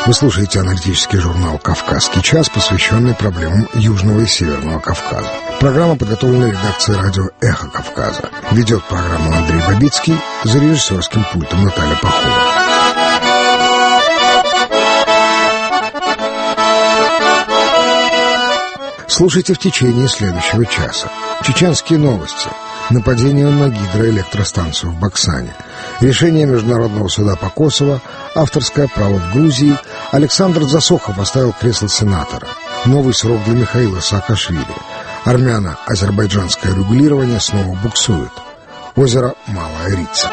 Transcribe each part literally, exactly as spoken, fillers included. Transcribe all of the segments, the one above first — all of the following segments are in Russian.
Вы слушаете аналитический журнал «Кавказский час», посвященный проблемам Южного и Северного Кавказа. Программа подготовлена редакцией радио «Эхо Кавказа». Ведет программу Андрей Бабицкий, за режиссерским пультом Наталья Пахова. Слушайте в течение следующего часа. Чеченские новости. Нападение на гидроэлектростанцию в Баксане. Решение Международного суда по Косово. Авторское право в Грузии. Александр Засохов оставил кресло сенатора. Новый срок для Михаила Саакашвили. Армяно-азербайджанское регулирование снова буксует. Озеро Малая Рица.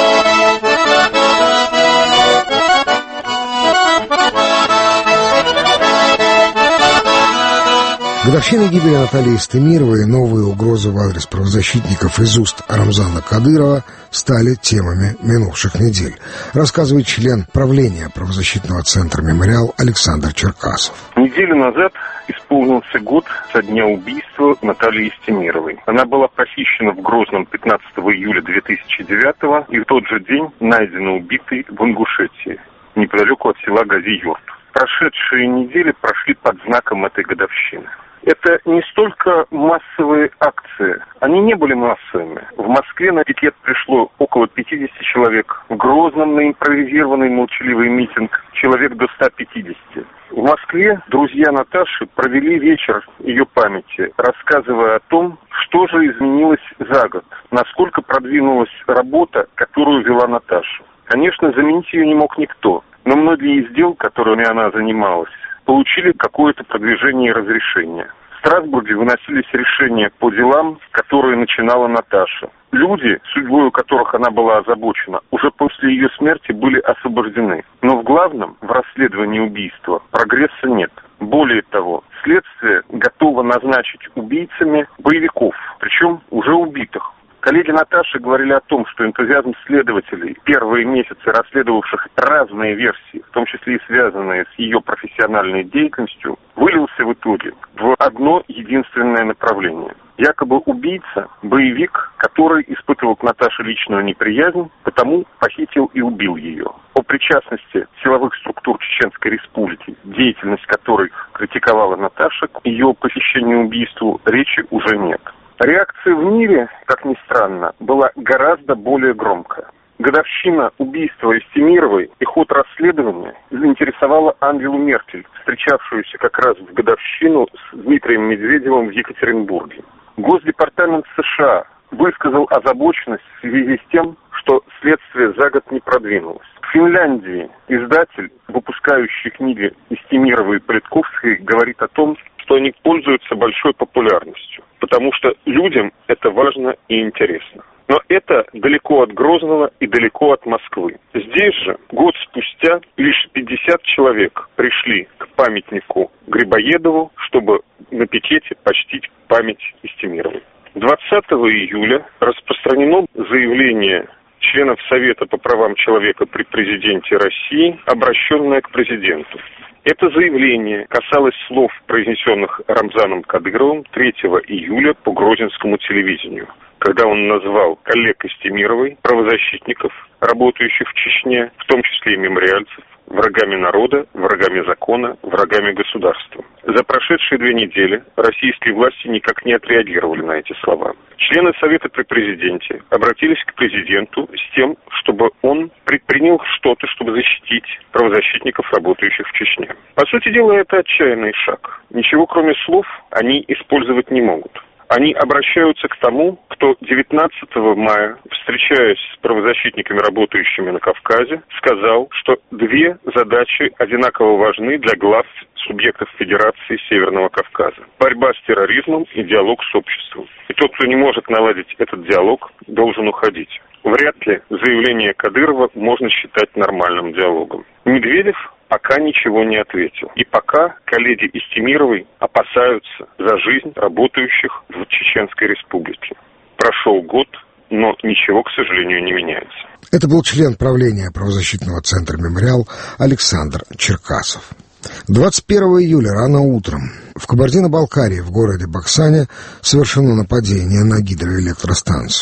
Годовщина гибели Натальи Истемировой и новые угрозы в адрес правозащитников из уст Рамзана Кадырова стали темами минувших недель, рассказывает член правления правозащитного центра «Мемориал» Александр Черкасов. Неделю назад исполнился год со дня убийства Натальи Истемировой. Она была похищена в Грозном пятнадцатого июля две тысячи девятого и в тот же день найдена убитой в Ингушетии, неподалеку от села Гази-Юрт. Прошедшие недели прошли под знаком этой годовщины. Это не столько массовые акции. Они не были массовыми. В Москве на пикет пришло около пятьдесят человек. В Грозном на импровизированный молчаливый митинг человек до ста пятидесяти. В Москве друзья Наташи провели вечер ее памяти, рассказывая о том, что же изменилось за год, насколько продвинулась работа, которую вела Наташа. Конечно, заменить ее не мог никто, но многие из дел, которыми она занималась, получили какое-то продвижение и разрешение. В Страсбурге выносились решения по делам, которые начинала Наташа. Люди, судьбой которых она была озабочена, уже после ее смерти были освобождены. Но в главном, в расследовании убийства, прогресса нет. Более того, следствие готово назначить убийцами боевиков, причем уже убитых. Коллеги Наташи говорили о том, что энтузиазм следователей, первые месяцы расследовавших разные версии, в том числе и связанные с ее профессиональной деятельностью, вылился в итоге в одно единственное направление. Якобы убийца – боевик, который испытывал к Наташе личную неприязнь, потому похитил и убил ее. О причастности силовых структур Чеченской Республики, деятельность которой критиковала Наташа, к ее похищению и убийству речи уже нет. Реакция в мире, как ни странно, была гораздо более громкая. Годовщина убийства Истемировой и ход расследования заинтересовала Ангелу Меркель, встречавшуюся как раз в годовщину с Дмитрием Медведевым в Екатеринбурге. Госдепартамент США высказал озабоченность в связи с тем, что следствие за год не продвинулось. В Финляндии издатель, выпускающий книги Истемировой и Политковской, говорит о том, что они пользуются большой популярностью, потому что людям это важно и интересно. Но это далеко от Грозного и далеко от Москвы. Здесь же, год спустя, лишь пятьдесят человек пришли к памятнику Грибоедову, чтобы на пикете почтить память Истемировой. двадцатого июля распространено заявление членов Совета по правам человека при президенте России, обращенное к президенту. Это заявление касалось слов, произнесенных Рамзаном Кадыровым третьего июля по грозинскому телевидению, когда он назвал коллег Истемировой, правозащитников, работающих в Чечне, в том числе и мемориальцев, врагами народа, врагами закона, врагами государства. За прошедшие две недели российские власти никак не отреагировали на эти слова. Члены Совета при президенте обратились к президенту с тем, чтобы он предпринял что-то, чтобы защитить правозащитников, работающих в Чечне. По сути дела, это отчаянный шаг. Ничего кроме слов они использовать не могут. Они обращаются к тому, кто девятнадцатого мая, встречаясь с правозащитниками, работающими на Кавказе, сказал, что две задачи одинаково важны для глав субъектов Федерации Северного Кавказа. Борьба с терроризмом и диалог с обществом. И тот, кто не может наладить этот диалог, должен уходить. Вряд ли заявление Кадырова можно считать нормальным диалогом. Медведев пока ничего не ответил. И пока коллеги Истемировой опасаются за жизнь работающих в Чеченской Республике. Прошел год, но ничего, к сожалению, не меняется. Это был член правления правозащитного центра «Мемориал» Александр Черкасов. двадцать первого июля рано утром в Кабардино-Балкарии в городе Баксане совершено нападение на гидроэлектростанцию.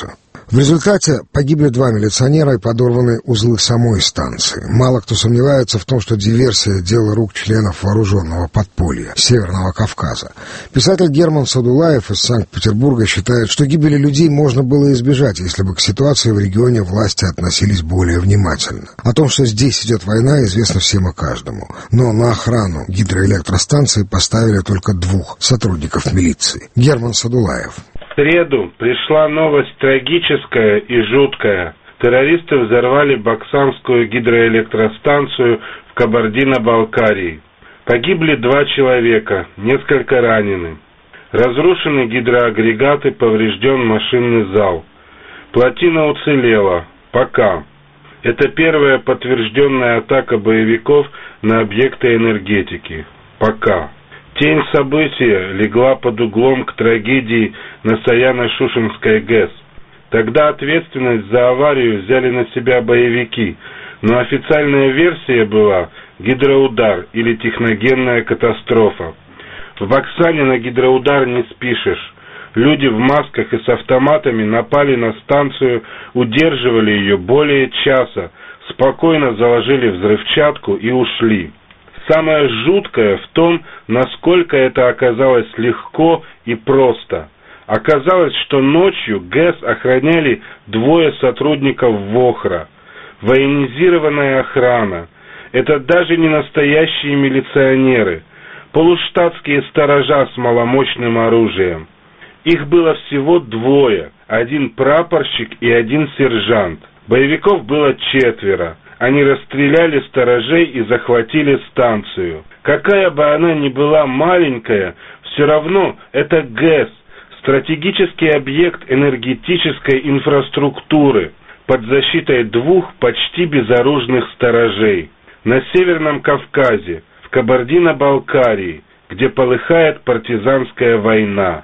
В результате погибли два милиционера и подорваны узлы самой станции. Мало кто сомневается в том, что диверсия — дело рук членов вооруженного подполья Северного Кавказа. Писатель Герман Садулаев из Санкт-Петербурга считает, что гибели людей можно было избежать, если бы к ситуации в регионе власти относились более внимательно. О том, что здесь идет война, известно всем и каждому. Но на охрану гидроэлектростанции поставили только двух сотрудников милиции. Герман Садулаев. В среду пришла новость трагическая и жуткая. Террористы взорвали Баксанскую гидроэлектростанцию в Кабардино-Балкарии. Погибли два человека, несколько ранены. Разрушены гидроагрегаты, поврежден машинный зал. Плотина уцелела. Пока. Это первая подтвержденная атака боевиков на объекты энергетики. Пока. Тень события легла под углом к трагедии на Саяно-Шушенской ГЭС. Тогда ответственность за аварию взяли на себя боевики, но официальная версия была гидроудар или техногенная катастрофа. В Баксане на гидроудар не спишешь. Люди в масках и с автоматами напали на станцию, удерживали ее более часа, спокойно заложили взрывчатку и ушли. Самое жуткое в том, насколько это оказалось легко и просто. Оказалось, что ночью ГЭС охраняли двое сотрудников ВОХРа. Военизированная охрана. Это даже не настоящие милиционеры. Полуштатские сторожа с маломощным оружием. Их было всего двое. Один прапорщик и один сержант. Боевиков было четверо. Они расстреляли сторожей и захватили станцию. Какая бы она ни была маленькая, все равно это ГЭС, стратегический объект энергетической инфраструктуры, под защитой двух почти безоружных сторожей. На Северном Кавказе, в Кабардино-Балкарии, где полыхает партизанская война.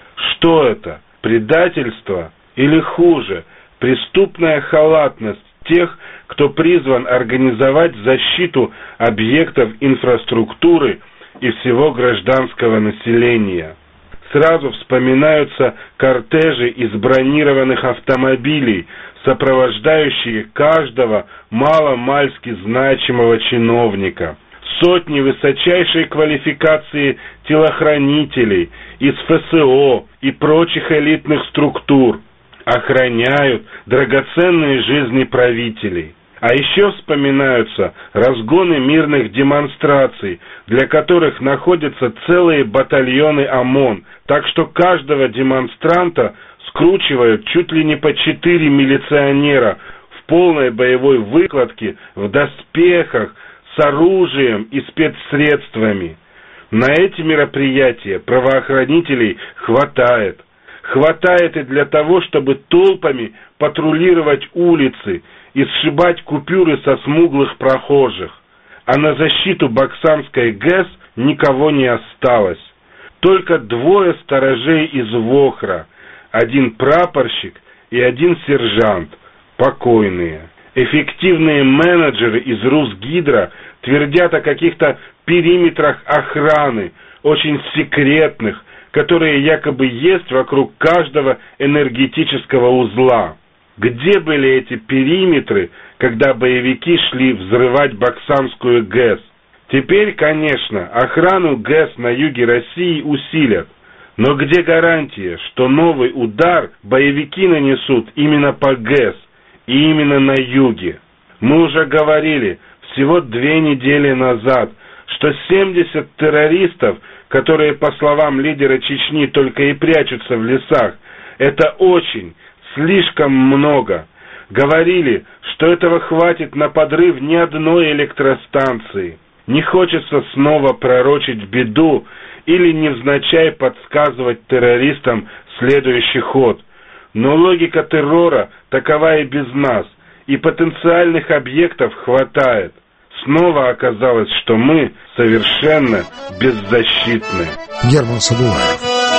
Что это? Предательство? Или хуже, преступная халатность тех, кто призван организовать защиту объектов инфраструктуры и всего гражданского населения. Сразу вспоминаются кортежи из бронированных автомобилей, сопровождающие каждого мало-мальски значимого чиновника. Сотни высочайшей квалификации телохранителей из ФСО и прочих элитных структур охраняют драгоценные жизни правителей. А еще вспоминаются разгоны мирных демонстраций, для которых находятся целые батальоны ОМОН, так что каждого демонстранта скручивают чуть ли не по четыре милиционера в полной боевой выкладке, в доспехах, с оружием и спецсредствами. На эти мероприятия правоохранителей хватает. Хватает и для того, чтобы толпами патрулировать улицы и сшибать купюры со смуглых прохожих. А на защиту Баксанской ГЭС никого не осталось. Только двое сторожей из ВОХРа, один прапорщик и один сержант, покойные. Эффективные менеджеры из Русгидро твердят о каких-то периметрах охраны, очень секретных, которые якобы есть вокруг каждого энергетического узла. Где были эти периметры, когда боевики шли взрывать Баксанскую ГЭС? Теперь, конечно, охрану ГЭС на юге России усилят. Но где гарантия, что новый удар боевики нанесут именно по ГЭС и именно на юге? Мы уже говорили всего две недели назад, что семьдесят террористов, которые, по словам лидера Чечни, только и прячутся в лесах, это очень, слишком много. Говорили, что этого хватит на подрыв ни одной электростанции. Не хочется снова пророчить беду или невзначай подсказывать террористам следующий ход. Но логика террора такова и без нас, и потенциальных объектов хватает. Снова оказалось, что мы совершенно беззащитны. Герман Садулаев.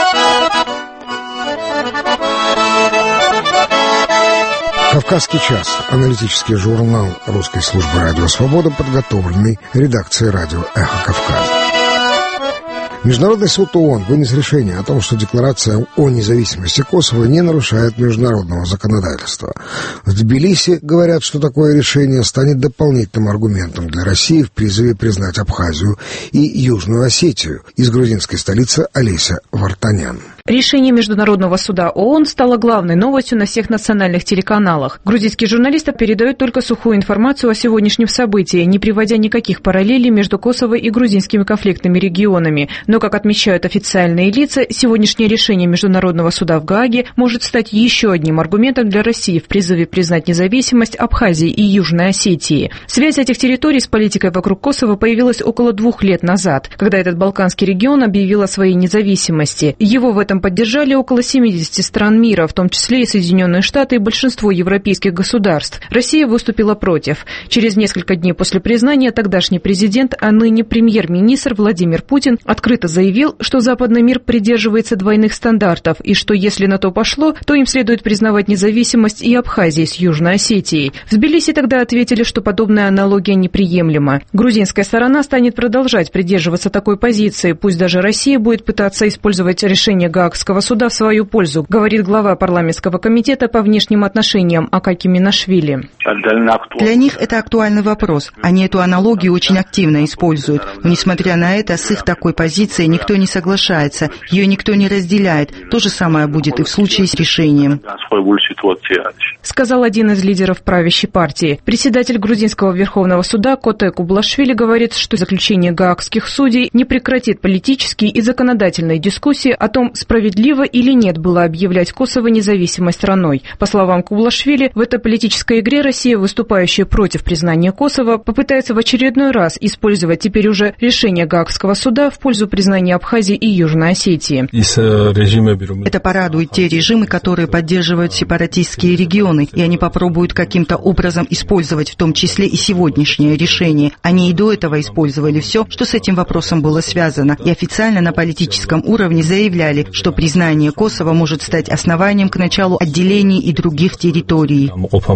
«Кавказский час» — аналитический журнал русской службы радио «Свобода», подготовленный редакцией радио «Эхо Кавказа». Международный суд ООН вынес решение о том, что декларация о независимости Косово не нарушает международного законодательства. В Тбилиси говорят, что такое решение станет дополнительным аргументом для России в призыве признать Абхазию и Южную Осетию. Из грузинской столицы Олеся Вартанян. Решение Международного суда ООН стало главной новостью на всех национальных телеканалах. Грузинские журналисты передают только сухую информацию о сегодняшнем событии, не приводя никаких параллелей между Косово и грузинскими конфликтными регионами. Но, как отмечают официальные лица, сегодняшнее решение Международного суда в Гааге может стать еще одним аргументом для России в призыве признать независимость Абхазии и Южной Осетии. Связь этих территорий с политикой вокруг Косово появилась около двух лет назад, когда этот балканский регион объявил о своей независимости. Его в этом поддержали около семидесяти стран мира, в том числе и Соединенные Штаты и большинство европейских государств. Россия выступила против. Через несколько дней после признания тогдашний президент, а ныне премьер-министр Владимир Путин открыто заявил, что западный мир придерживается двойных стандартов и что, если на то пошло, то им следует признавать независимость и Абхазии с Южной Осетией. В Тбилиси тогда ответили, что подобная аналогия неприемлема. Грузинская сторона станет продолжать придерживаться такой позиции, пусть даже Россия будет пытаться использовать решение Гаагского суда в свою пользу, говорит глава парламентского комитета по внешним отношениям Акаки Минашвили. Для них это актуальный вопрос. Они эту аналогию очень активно используют. Но, несмотря на это, с их такой позицией никто не соглашается, ее никто не разделяет. То же самое будет и в случае с решением. Сказал один из лидеров правящей партии. Председатель грузинского Верховного суда Коте Кублашвили говорит, что заключение гаагских судей не прекратит политические и законодательные дискуссии о том, справедливо или нет было объявлять Косово независимой страной. По словам Кублашвили, в этой политической игре Россия, выступающая против признания Косово, попытается в очередной раз использовать теперь уже решение Гаагского суда в пользу признания Абхазии и Южной Осетии. Это порадует те режимы, которые поддерживают сепаратистские регионы, и они попробуют каким-то образом использовать в том числе и сегодняшнее решение. Они и до этого использовали все, что с этим вопросом было связано, и официально на политическом уровне заявляли, что признание Косово может стать основанием к началу отделений и других территорий.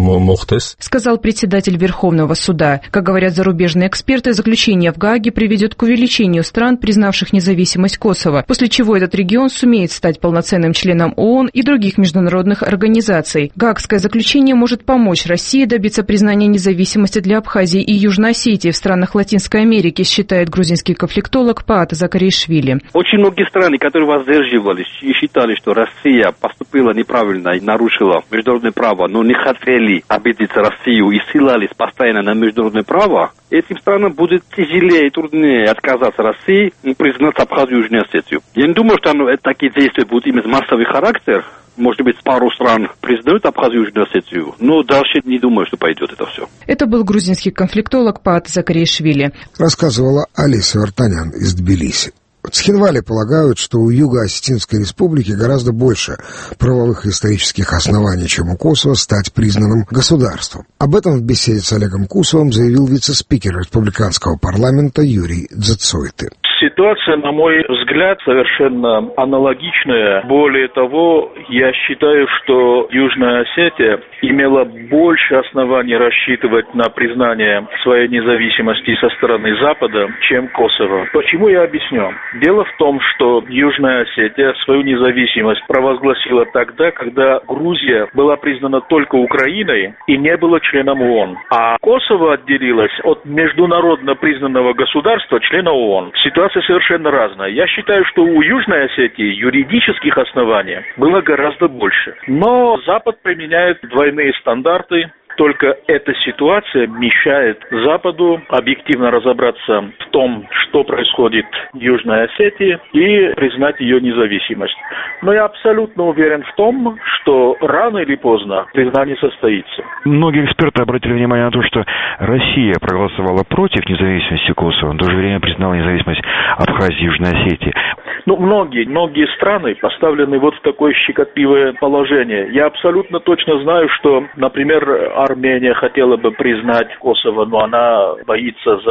Сказал председатель Верховного суда. Как говорят зарубежные эксперты, заключение в Гааге приведет к увеличению стран, признавших независимость Косово, после чего этот регион сумеет стать полноценным членом ООН и других международных организаций. Гаагское заключение может помочь России добиться признания независимости для Абхазии и Южной Осетии в странах Латинской Америки, считает грузинский конфликтолог Паат Закаришвили. Очень многие страны, которые воздерживались и считали, что Россия поступила неправильно и нарушила международное право, но не хотели обидеть Россию и ссылались постоянно на международное право, этим странам будет тяжелее и труднее отказаться России и признать Абхазию и Южную Осетию. Я не думаю, что оно, такие действия будут иметь массовый характер. Может быть, пару стран признают Абхазию и Южную Осетию, но дальше не думаю, что пойдет это все. Это был грузинский конфликтолог Паат Закаришвили. Рассказывала Олеся Вартанян из Тбилиси. Цхинвали полагают, что у Юго-Осетинской республики гораздо больше правовых и исторических оснований, чем у Косово, стать признанным государством. Об этом в беседе с Олегом Кусовым заявил вице-спикер республиканского парламента Юрий Дзацойты. Ситуация, на мой взгляд, совершенно аналогичная. Более того, я считаю, что Южная Осетия имела больше оснований рассчитывать на признание своей независимости со стороны Запада, чем Косово. Почему, я объясню. Дело в том, что Южная Осетия свою независимость провозгласила тогда, когда Грузия была признана только Украиной и не была членом ООН. А Косово отделилось от международно признанного государства, члена ООН. Ситуация совершенно разная. Я считаю, что у Южной Осетии юридических оснований было гораздо больше. Но Запад применяет двойные стандарты. Только эта ситуация мешает Западу объективно разобраться в том, что происходит в Южной Осетии, и признать ее независимость. Но я абсолютно уверен в том, что рано или поздно признание состоится. Многие эксперты обратили внимание на то, что Россия проголосовала против независимости Косово, но в то же время признала независимость Абхазии и Южной Осетии. Ну, многие, многие страны поставлены вот в такое щекотливое положение. Я абсолютно точно знаю, что, например, Армения хотела бы признать Косово, но она боится за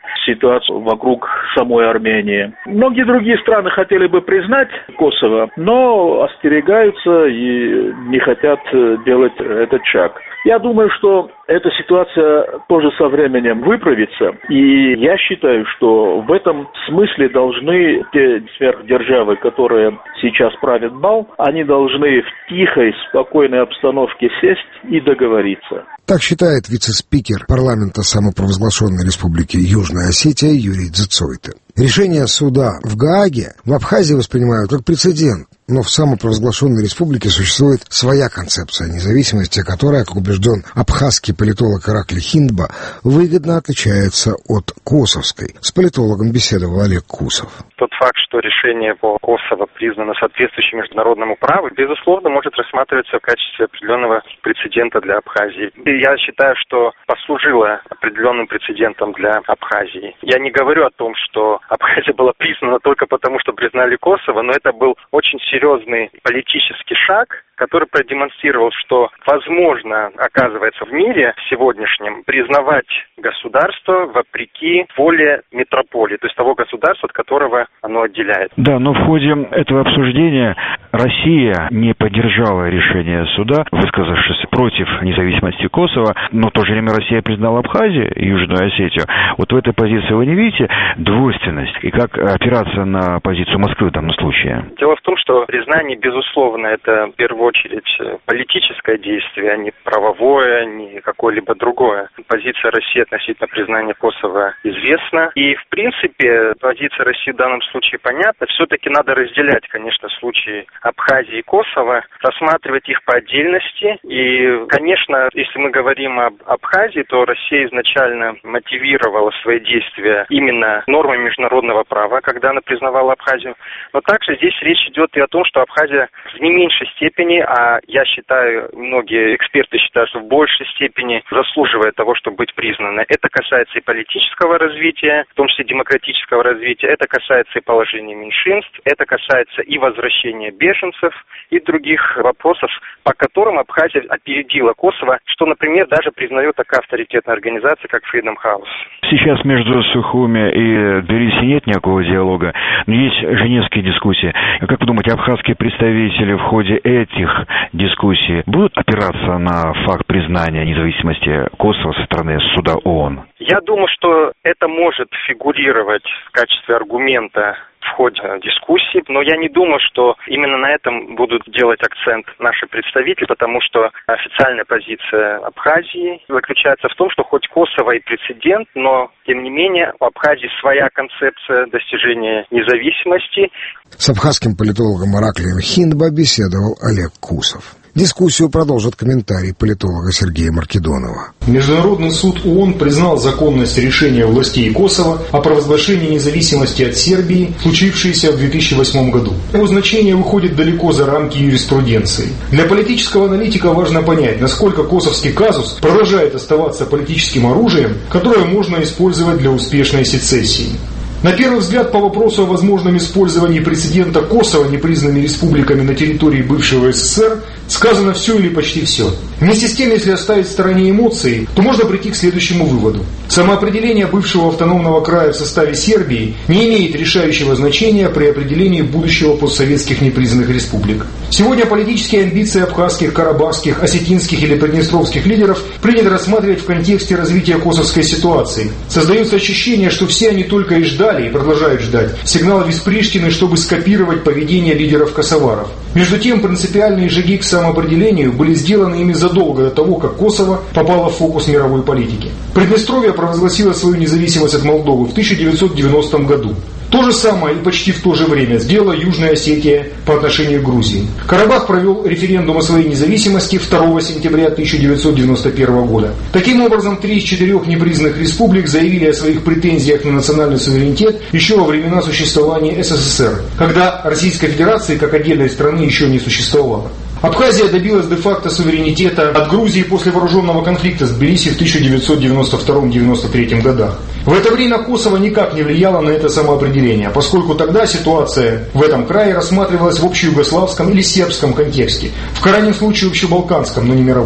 ситуацию вокруг самой Армении. Многие другие страны хотели бы признать Косово, но остерегаются и не хотят делать этот шаг. Я думаю, что эта ситуация тоже со временем выправится, и я считаю, что в этом смысле должны те сверхдержавы, которые сейчас правят бал, они должны в тихой, спокойной обстановке сесть и договориться. Так считает вице-спикер парламента самопровозглашенной республики Южная Осетия Юрий Дзицойта. Решение суда в Гааге в Абхазии воспринимают как прецедент, но в самопровозглашенной республике существует своя концепция независимости, которая, как убежден абхазский политолог Иракли Хиндба, выгодно отличается от косовской. С политологом беседовал Олег Кусов. Тот факт, что решение по Косово признано соответствующим международному праву, безусловно, может рассматриваться в качестве определенного прецедента для Абхазии. И я считаю, что послужило определенным прецедентом для Абхазии. Я не говорю о том, что Абхазия была признана только потому, что признали Косово, но это был очень серьезный политический шаг, который продемонстрировал, что возможно, оказывается, в мире сегодняшнем признавать государство вопреки воле метрополии, то есть того государства, от которого оно отделяет. Да, но в ходе этого обсуждения Россия не поддержала решение суда, высказавшись против независимости Косово, но в то же время Россия признала Абхазию и Южную Осетию. Вот в этой позиции вы не видите двойственность и как опираться на позицию Москвы в данном случае? Дело в том, что признание, безусловно, это в первую очередь политическое действие, а не правовое, не какое-либо другое. Позиция России относительно признания Косово известна. И, в принципе, позиция России в данном случае понятна. Все-таки надо разделять, конечно, случаи Абхазии и Косово, рассматривать их по отдельности. И, конечно, если мы говорим об Абхазии, то Россия изначально мотивировала свои действия именно нормами международного права, когда она признавала Абхазию. Но также здесь речь идет и о том, что Абхазия в не меньшей степени, а я считаю, многие эксперты считают, что в большей степени заслуживает того, чтобы быть признана. Это касается и политического развития, в том числе демократического развития, это касается и положения меньшинств, это касается и возвращения беженцев, и других вопросов, по которым Абхазия опередила Косово, что, например, даже признает такая авторитетная организация, как Freedom House. Сейчас между Сухуми и Тбилиси нет никакого диалога, но есть женевские дискуссии. Как вы думаете, абхазские представители в ходе этих дискуссий будут опираться на факт признания независимости Косово со стороны суда ООН? Я думаю, что это может фигурировать в качестве аргумента в ходе дискуссий, но я не думаю, что именно на этом будут делать акцент наши представители, потому что официальная позиция Абхазии заключается в том, что хоть Косово и прецедент, но, тем не менее, у Абхазии своя концепция достижения независимости. С абхазским политологом Ираклием Хиндба беседовал Олег Кусов. Дискуссию продолжит комментарий политолога Сергея Маркедонова. Международный суд ООН признал законность решения властей Косово о провозглашении независимости от Сербии, случившееся в две тысячи восьмом году. Его значение выходит далеко за рамки юриспруденции. Для политического аналитика важно понять, насколько косовский казус продолжает оставаться политическим оружием, которое можно использовать для успешной сецессии. На первый взгляд, по вопросу о возможном использовании прецедента Косово непризнанными республиками на территории бывшего СССР сказано все или почти все. Вместе с тем, если оставить в стороне эмоции, то можно прийти к следующему выводу. Самоопределение бывшего автономного края в составе Сербии не имеет решающего значения при определении будущего постсоветских непризнанных республик. Сегодня политические амбиции абхазских, карабахских, осетинских или приднестровских лидеров принято рассматривать в контексте развития косовской ситуации. Создается ощущение, что все они только и ждали и продолжают ждать сигнал из Приштины, чтобы скопировать поведение лидеров косоваров. Между тем, принципиальные шаги к самоопределению были сделаны ими задолго до того, как Косово попало в фокус мировой политики. Приднестровье провозгласило свою независимость от Молдовы в тысяча девятьсот девяностом году. То же самое и почти в то же время сделала Южная Осетия по отношению к Грузии. Карабах провел референдум о своей независимости второго сентября тысяча девятьсот девяносто первого года. Таким образом, три из четырех непризнанных республик заявили о своих претензиях на национальный суверенитет еще во времена существования СССР, когда Российской Федерации как отдельной страны еще не существовало. Абхазия добилась де-факто суверенитета от Грузии после вооруженного конфликта с Тбилиси в тысяча девятьсот девяносто втором — девяносто третьем годах. В это время Косово никак не влияло на это самоопределение, поскольку тогда ситуация в этом крае рассматривалась в общеюгославском или сербском контексте, в крайнем случае общебалканском, но не мировом.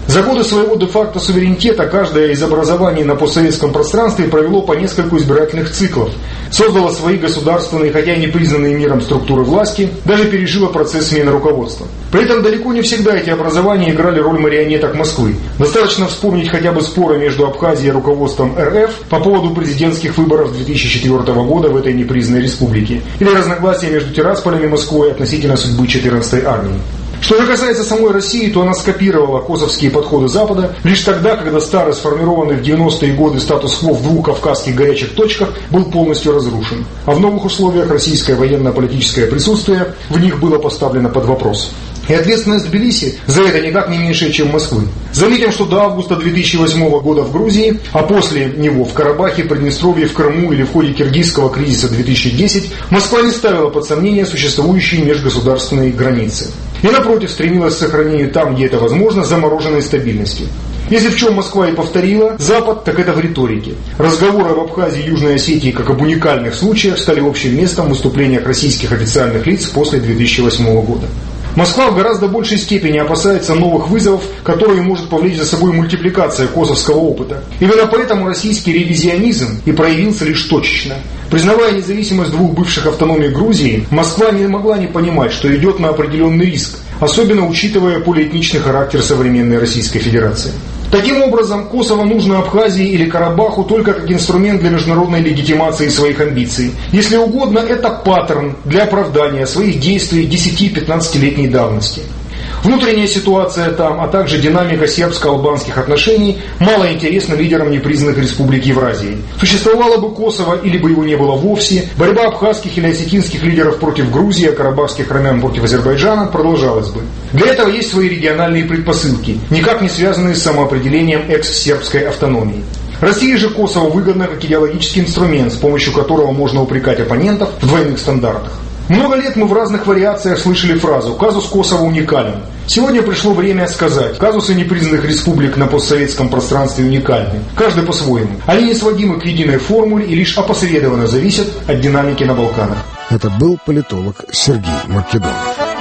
За годы своего де-факто суверенитета каждое из образований на постсоветском пространстве провело по нескольку избирательных циклов, создало свои государственные, хотя и не признанные миром структуры власти, даже пережило процесс смены руководства. При этом далеко не всегда эти образования играли роль марионеток Москвы. Достаточно вспомнить хотя бы споры между Абхазией и руководством эр эф по поводу президентских выборов две тысячи четвёртого года в этой непризнанной республике, или разногласия между Тирасполем и Москвой относительно судьбы четырнадцатой армии. Что же касается самой России, то она скопировала косовские подходы Запада лишь тогда, когда старый сформированный в девяностые годы статус-кво в двух кавказских горячих точках был полностью разрушен, а в новых условиях российское военно-политическое присутствие в них было поставлено под вопрос. И ответственность Тбилиси за это никак не меньше, чем Москвы. Заметим, что до августа две тысячи восьмого года в Грузии, а после него в Карабахе, Приднестровье, в Крыму или в ходе киргизского кризиса две тысячи десятого, Москва не ставила под сомнение существующие межгосударственные границы. И напротив, стремилась к сохранению там, где это возможно, замороженной стабильности. Если в чем Москва и повторила Запад, так это в риторике. Разговоры об Абхазии и Южной Осетии как об уникальных случаях стали общим местом в выступлениях российских официальных лиц после две тысячи восьмого года. Москва в гораздо большей степени опасается новых вызовов, которые может повлечь за собой мультипликация косовского опыта. Именно поэтому российский ревизионизм и проявился лишь точечно. Признавая независимость двух бывших автономий Грузии, Москва не могла не понимать, что идет на определенный риск, особенно учитывая полиэтничный характер современной Российской Федерации. Таким образом, Косово нужно Абхазии или Карабаху только как инструмент для международной легитимации своих амбиций. Если угодно, это паттерн для оправдания своих действий десяти-пятнадцатилетней давности. Внутренняя ситуация там, а также динамика сербско-албанских отношений мало интересна лидерам непризнанных республик Евразии. Существовало бы Косово, или бы его не было вовсе, борьба абхазских или осетинских лидеров против Грузии, а карабахских армян против Азербайджана продолжалась бы. Для этого есть свои региональные предпосылки, никак не связанные с самоопределением экс-сербской автономии. России же Косово выгодно как идеологический инструмент, с помощью которого можно упрекать оппонентов в двойных стандартах. Много лет мы в разных вариациях слышали фразу «казус Косово уникален». Сегодня пришло время сказать, казусы непризнанных республик на постсоветском пространстве уникальны, каждый по-своему. Они не сводимы к единой формуле и лишь опосредованно зависят от динамики на Балканах. Это был политолог Сергей Маркедонов.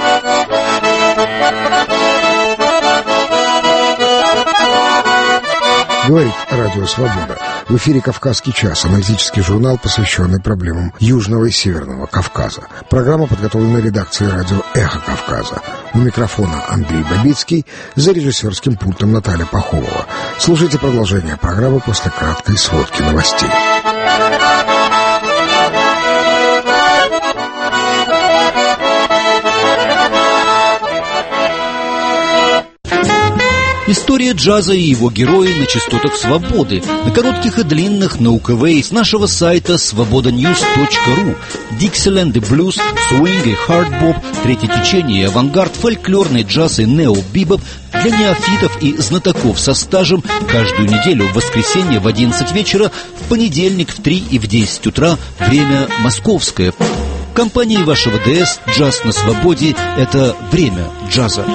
Говорит Радио Свобода. В эфире «Кавказский час», аналитический журнал, посвященный проблемам Южного и Северного Кавказа. Программа подготовлена редакцией радио «Эхо Кавказа». У микрофона Андрей Бабицкий, за режиссерским пультом Наталья Пахомова. Слушайте продолжение программы после краткой сводки новостей. История джаза и его герои на частотах свободы, на коротких и длинных, на УКВ, с нашего сайта свобода ньюс точка ру. Диксиленд и блюз, свинг и хардбоп, третье течение и авангард, фольклорный джаз и нео-бибоп для неофитов и знатоков со стажем каждую неделю в воскресенье в одиннадцать вечера, в понедельник в три и в десять утра, время московское. В компании вашего ДС «Джаз на свободе» — это время джаза.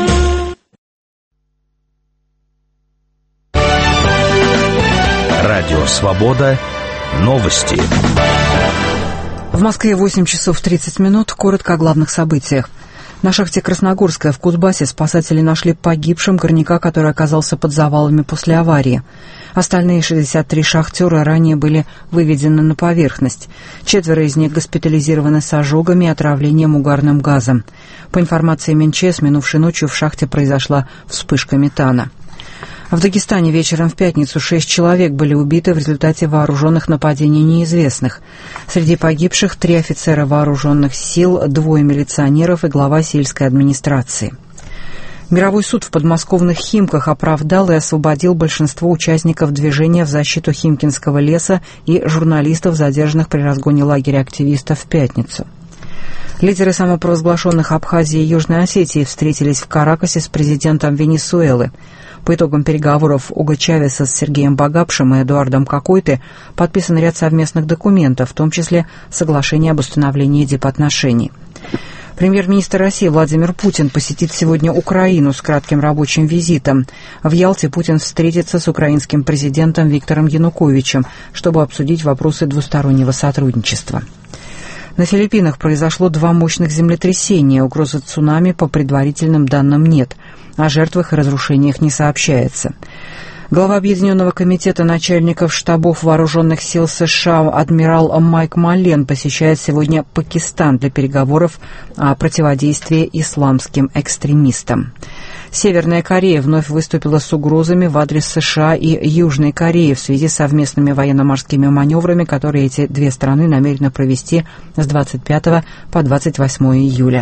Радио «Свобода». Новости. В Москве восемь часов тридцать минут. Коротко о главных событиях. На шахте Красногорская в Кузбассе спасатели нашли погибшим горняка, который оказался под завалами после аварии. Остальные шестьдесят три шахтера ранее были выведены на поверхность. Четверо из них госпитализированы с ожогами и отравлением угарным газом. По информации МинЧС, минувшей ночью в шахте произошла вспышка метана. В Дагестане вечером в пятницу шесть человек были убиты в результате вооруженных нападений неизвестных. Среди погибших три офицера вооруженных сил, двое милиционеров и глава сельской администрации. Мировой суд в подмосковных Химках оправдал и освободил большинство участников движения в защиту Химкинского леса и журналистов, задержанных при разгоне лагеря активистов в пятницу. Лидеры самопровозглашенных Абхазии и Южной Осетии встретились в Каракасе с президентом Венесуэлы. По итогам переговоров Уго Чавеса с Сергеем Багапшем и Эдуардом Кокойты подписан ряд совместных документов, в том числе соглашение об установлении дипотношений. Премьер-министр России Владимир Путин посетит сегодня Украину с кратким рабочим визитом. В Ялте Путин встретится с украинским президентом Виктором Януковичем, чтобы обсудить вопросы двустороннего сотрудничества. На Филиппинах произошло два мощных землетрясения. Угрозы цунами по предварительным данным нет. О жертвах и разрушениях не сообщается. Глава Объединенного комитета начальников штабов вооруженных сил США адмирал Майк Маллен посещает сегодня Пакистан для переговоров о противодействии исламским экстремистам. Северная Корея вновь выступила с угрозами в адрес США и Южной Кореи в связи с совместными военно-морскими маневрами, которые эти две страны намерены провести с двадцать пятого по двадцать восьмое июля.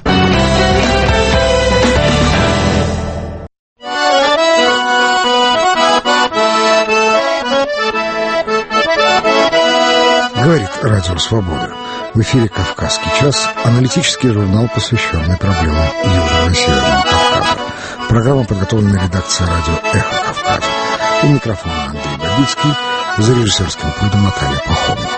Говорит Радио Свобода. В эфире «Кавказский час», аналитический журнал, посвященный проблемам Южного и Северного Кавказа. Программа подготовлена редакцией радио «Эхо Кавказа». У микрофона Андрей Бабицкий, за режиссерским пультом Наталья Пахомова.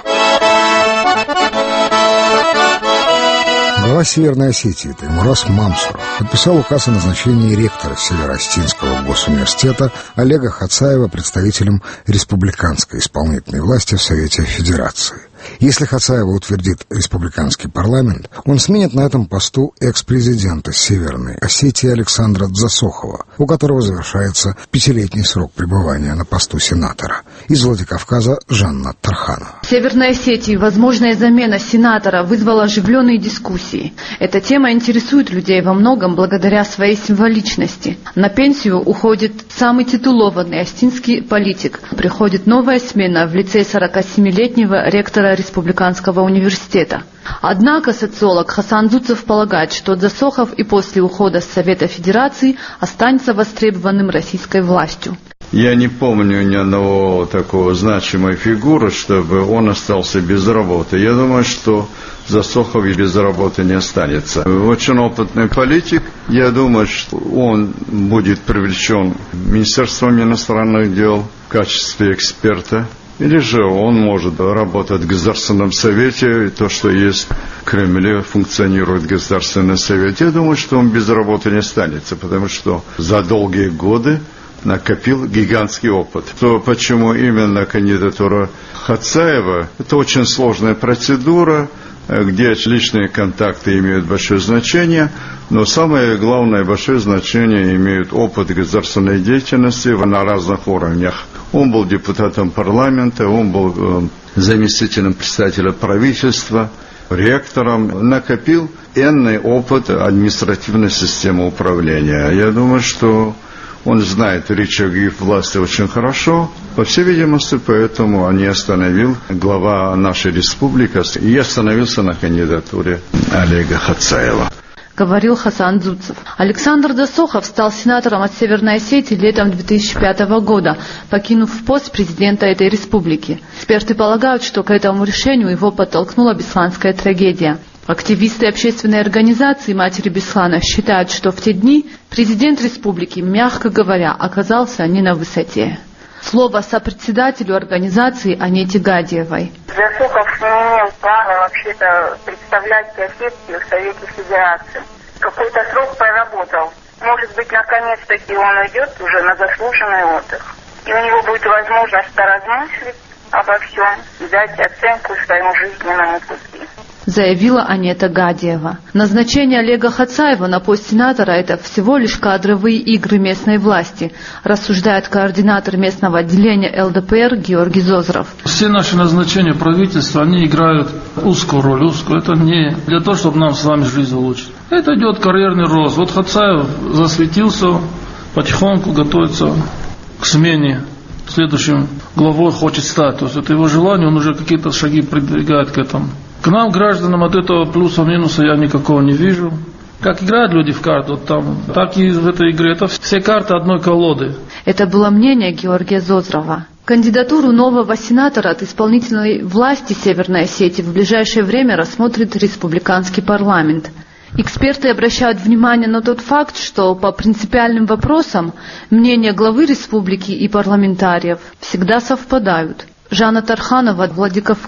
Глава Северной Осетии Таймураз Мамсуров подписал указ о назначении ректора Северо-Осетинского госуниверситета Олега Хацаева представителем республиканской исполнительной власти в Совете Федерации. Если Хацаева утвердит республиканский парламент, он сменит на этом посту экс-президента Северной Осетии Александра Дзасохова, у которого завершается пятилетний срок пребывания на посту сенатора. Из Владикавказа Жанна Тарханова. В Северной Осетии возможная замена сенатора вызвала оживленные дискуссии. Эта тема интересует людей во многом благодаря своей символичности. На пенсию уходит самый титулованный осетинский политик. Приходит новая смена в лице сорокасемилетнего ректора Республиканского университета. Однако социолог Хасан Зуцев полагает, что Дзасохов и после ухода с Совета Федерации останется востребованным российской властью. Я не помню ни одного такого значимой фигуры, чтобы он остался без работы. Я думаю, что Дзасохов и без работы не останется. Очень опытный политик. Я думаю, что он будет привлечен Министерством иностранных дел в качестве эксперта. Или же он может работать в Государственном совете, и то, что есть в Кремле, функционирует в Государственном совете. Я думаю, что он без работы не останется, потому что за долгие годы накопил гигантский опыт. То, почему именно кандидатура Хацаева, это очень сложная процедура, где личные контакты имеют большое значение, но самое главное большое значение имеют опыт государственной деятельности на разных уровнях. Он был депутатом парламента, он был э, заместителем председателя правительства, ректором, накопил энный опыт административной системы управления. Я думаю, что он знает рычаги власти очень хорошо. По всей видимости, поэтому он не остановил глава нашей республики и остановился на кандидатуре Олега Хацаева. Говорил Хасан Зуцев. Александр Дзасохов стал сенатором от Северной Осетии летом две тысячи пятого года, покинув пост президента этой республики. Эксперты полагают, что к этому решению его подтолкнула бесланская трагедия. Активисты общественной организации «Матери Беслана» считают, что в те дни президент республики, мягко говоря, оказался не на высоте. Слово сопредседателю организации Анете Гадиевой. Дзасохов не имел права вообще-то представлять Осетию в Совете Федерации. Какой-то срок проработал. Может быть, наконец-таки он уйдет уже на заслуженный отдых. И у него будет возможность поразмыслить обо всем и дать оценку своему жизненному пути. Заявила Анета Гадиева. Назначение Олега Хацаева на пост сенатора – это всего лишь кадровые игры местной власти, рассуждает координатор местного отделения эл дэ пэ эр Георгий Зозров. Все наши назначения правительства, они играют узкую роль, узкую. Это не для того, чтобы нам с вами жизнь улучшить. Это идет карьерный рост. Вот Хацаев засветился, потихоньку готовится к смене. Следующим главой хочет стать. То есть это его желание, он уже какие-то шаги продвигает к этому. К нам, гражданам, от этого плюса-минуса я никакого не вижу. Как играют люди в карту, вот там, так и в этой игре. Это все карты одной колоды. Это было мнение Георгия Зозрова. Кандидатуру нового сенатора от исполнительной власти Северной Осетии в ближайшее время рассмотрит республиканский парламент. Эксперты обращают внимание на тот факт, что по принципиальным вопросам мнения главы республики и парламентариев всегда совпадают. Жанна Тарханова, Владикавказ.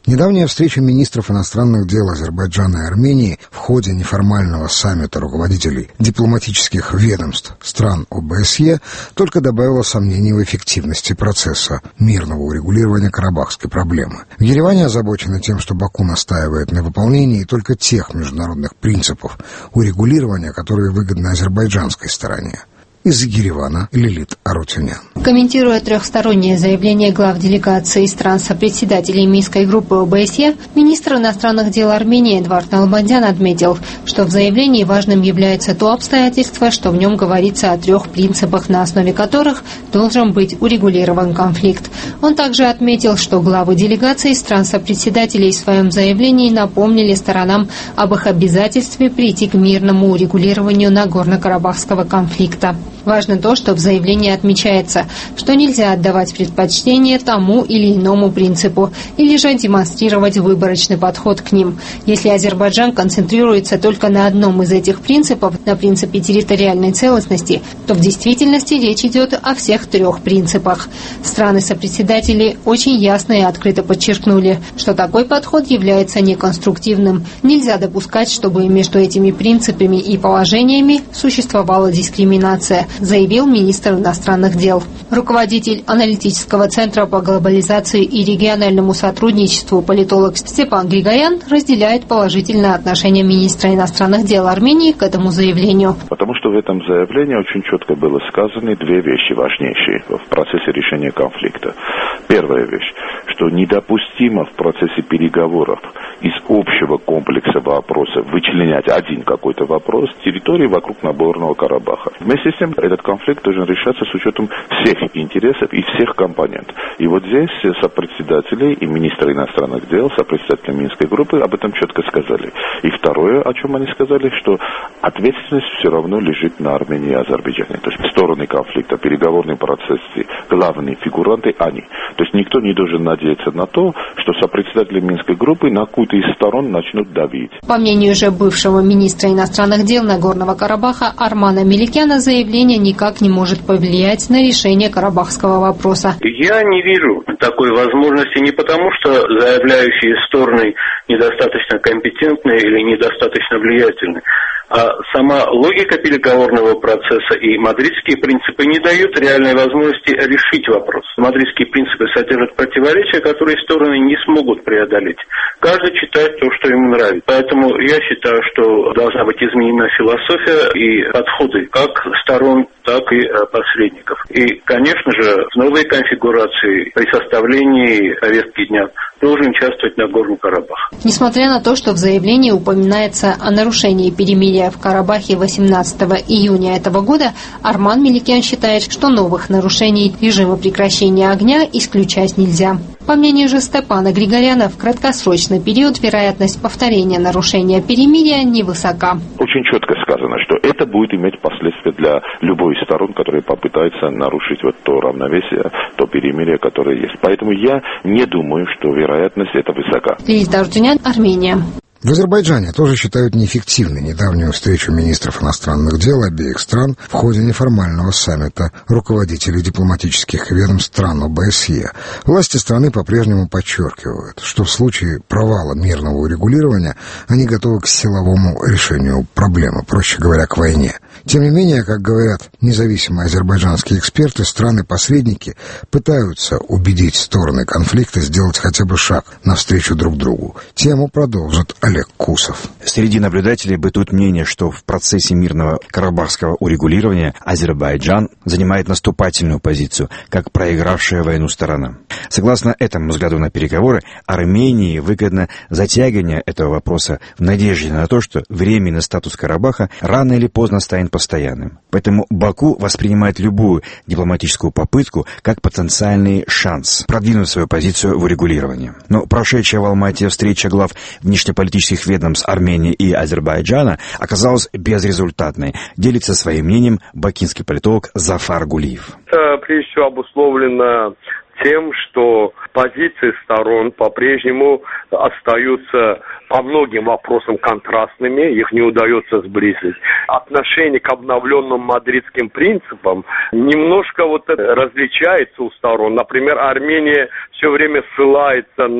Недавняя встреча министров иностранных дел Азербайджана и Армении в ходе неформального саммита руководителей дипломатических ведомств стран ОБСЕ только добавила сомнений в эффективности процесса мирного урегулирования карабахской проблемы. В Ереване озабочены тем, что Баку настаивает на выполнении только тех международных принципов урегулирования, которые выгодны азербайджанской стороне. Из Еревана Лилит Арутюнян. Комментируя трехстороннее заявление глав делегаций стран-сопредседателей Минской группы ОБСЕ, министр иностранных дел Армении Эдвард Налбандян отметил, что в заявлении важным является то обстоятельство, что в нем говорится о трех принципах, на основе которых должен быть урегулирован конфликт. Он также отметил, что главы делегаций стран-сопредседателей в своем заявлении напомнили сторонам об их обязательстве прийти к мирному урегулированию Нагорно-Карабахского конфликта. Важно то, что в заявлении отмечается, что нельзя отдавать предпочтение тому или иному принципу или же демонстрировать выборочный подход к ним. Если Азербайджан концентрируется только на одном из этих принципов, на принципе территориальной целостности, то в действительности речь идет о всех трех принципах. Страны-сопредседатели очень ясно и открыто подчеркнули, что такой подход является неконструктивным. Нельзя допускать, чтобы между этими принципами и положениями существовала дискриминация, заявил министр иностранных дел. Руководитель аналитического центра по глобализации и региональному сотрудничеству политолог Степан Григорян разделяет положительное отношение министра иностранных дел Армении к этому заявлению. Потому что в этом заявлении очень четко было сказаны две вещи важнейшие в процессе решения конфликта. Первая вещь, что недопустимо в процессе переговоров из общего комплекса вопросов вычленять один какой-то вопрос территории вокруг Нагорного Карабаха. Вместе с тем, этот конфликт должен решаться с учетом всех интересов и всех компонентов. И вот здесь сопредседатели и министр иностранных дел, сопредседатели Минской группы об этом четко сказали. И второе, о чем они сказали, что ответственность все равно лежит на Армении и Азербайджане. То есть стороны конфликта, переговорные процессы, главные фигуранты они. То есть никто не должен надеяться на то, что сопредседатели Минской группы на какую-то из сторон начнут давить. По мнению же бывшего министра иностранных дел Нагорного Карабаха Армана Меликяна, заявление никак не может повлиять на решение карабахского вопроса. Я не вижу такой возможности не потому, что заявляющие стороны недостаточно компетентны или недостаточно влиятельны, а сама логика переговорного процесса и мадридские принципы не дают реальной возможности решить вопрос. Мадридские принципы содержат противоречия, которые стороны не смогут преодолеть. Каждый читает то, что ему нравится. Поэтому я считаю, что должна быть изменена философия и подходы как сторон, так и посредников. И, конечно же, в новой конфигурации при составлении повестки дня должен участвовать Нагорный Карабах. Несмотря на то, что в заявлении упоминается о нарушении перемирия в Карабахе восемнадцатого июня этого года, Арман Меликян считает, что новых нарушений режима прекращения огня исключать нельзя. По мнению же Степана Григоряна, в краткосрочный период вероятность повторения нарушения перемирия невысока. Очень четко сказано, что это будет иметь последствия для любой из сторон, которые попытаются нарушить вот то равновесие, то перемирие, которое есть. Поэтому я не думаю, что вероятность это высока. Лилит Арутюнян, Армения. В Азербайджане тоже считают неэффективной недавнюю встречу министров иностранных дел обеих стран в ходе неформального саммита руководителей дипломатических ведомств стран ОБСЕ. Власти страны по-прежнему подчеркивают, что в случае провала мирного урегулирования они готовы к силовому решению проблемы, проще говоря, к войне. Тем не менее, как говорят независимые азербайджанские эксперты, страны-посредники пытаются убедить стороны конфликта сделать хотя бы шаг навстречу друг другу. Тему продолжит Олег Кусов. Среди наблюдателей бытует мнение, что в процессе мирного карабахского урегулирования Азербайджан занимает наступательную позицию, как проигравшая войну сторона. Согласно этому взгляду на переговоры, Армении выгодно затягивание этого вопроса в надежде на то, что временный статус Карабаха рано или поздно станет постоянным. Поэтому Баку воспринимает любую дипломатическую попытку как потенциальный шанс продвинуть свою позицию в урегулировании. Но прошедшая в Алмате встреча глав внешнеполитических ведомств Армении и Азербайджана оказалась безрезультатной, делится своим мнением бакинский политолог Зафар Гулиев. Это прежде всего обусловлено тем, что позиции сторон по-прежнему остаются по многим вопросам контрастными, их не удается сблизить. Отношение к обновленным мадридским принципам немножко вот различается у сторон. Например, Армения все время ссылается на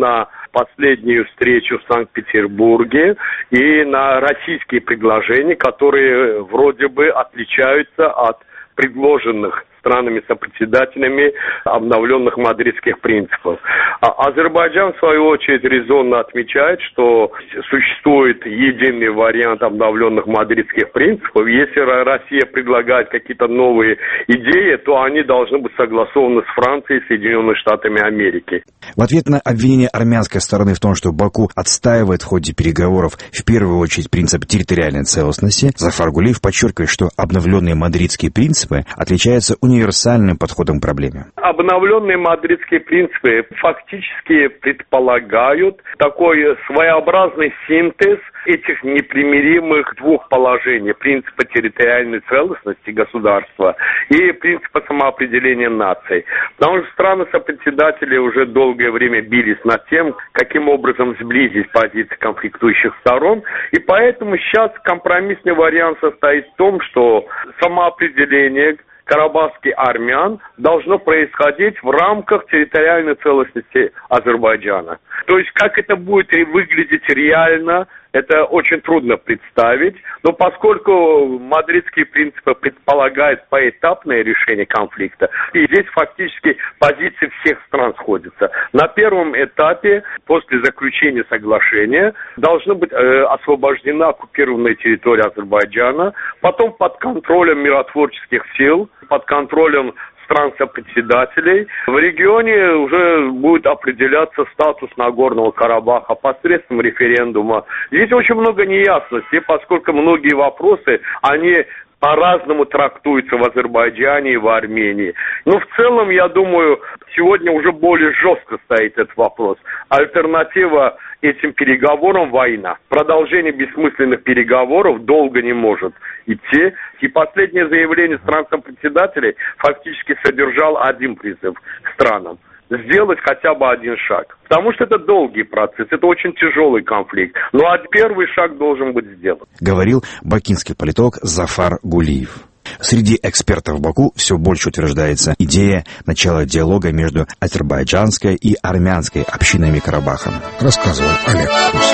последнюю встречу в Санкт-Петербурге и на российские предложения, которые вроде бы отличаются от предложенных странами-сопредседателями обновленных мадридских принципов. А Азербайджан, в свою очередь, резонно отмечает, что существует единый вариант обновленных мадридских принципов. Если Россия предлагает какие-то новые идеи, то они должны быть согласованы с Францией и Соединенными Штатами Америки. В ответ на обвинение армянской стороны в том, что Баку отстаивает в ходе переговоров в первую очередь принцип территориальной целостности, Зафар Гулиев подчеркивает, что обновленные мадридские принципы отличаются универсальным подходом к проблеме. Обновленные мадридские принципы фактически предполагают такой своеобразный синтез этих непримиримых двух положений: принципа территориальной целостности государства и принципа самоопределения наций. Потому что страны-сопредседатели уже долгое время бились над тем, каким образом сблизить позиции конфликтующих сторон, и поэтому сейчас компромиссный вариант состоит в том, что самоопределение карабахских армян должно происходить в рамках территориальной целостности Азербайджана. То есть, как это будет выглядеть реально, это очень трудно представить, но поскольку мадридские принципы предполагают поэтапное решение конфликта, и здесь фактически позиции всех стран сходятся. На первом этапе, после заключения соглашения, должна быть э, освобождена оккупированная территория Азербайджана, потом под контролем миротворческих сил, под контролем стран-сопредседателей. В регионе уже будет определяться статус Нагорного Карабаха посредством референдума. Здесь очень много неясностей, поскольку многие вопросы, они по-разному трактуются в Азербайджане и в Армении. Но в целом, я думаю, сегодня уже более жестко стоит этот вопрос. Альтернатива этим переговорам — война. Продолжение бессмысленных переговоров долго не может идти. И последнее заявление стран-председателей фактически содержало один призыв к странам: сделать хотя бы один шаг. Потому что это долгий процесс, это очень тяжелый конфликт. Но первый шаг должен быть сделан. Говорил бакинский политолог Зафар Гулиев. Среди экспертов Баку все больше утверждается идея начала диалога между азербайджанской и армянской общинами Карабаха. Рассказывал Олег Кусев.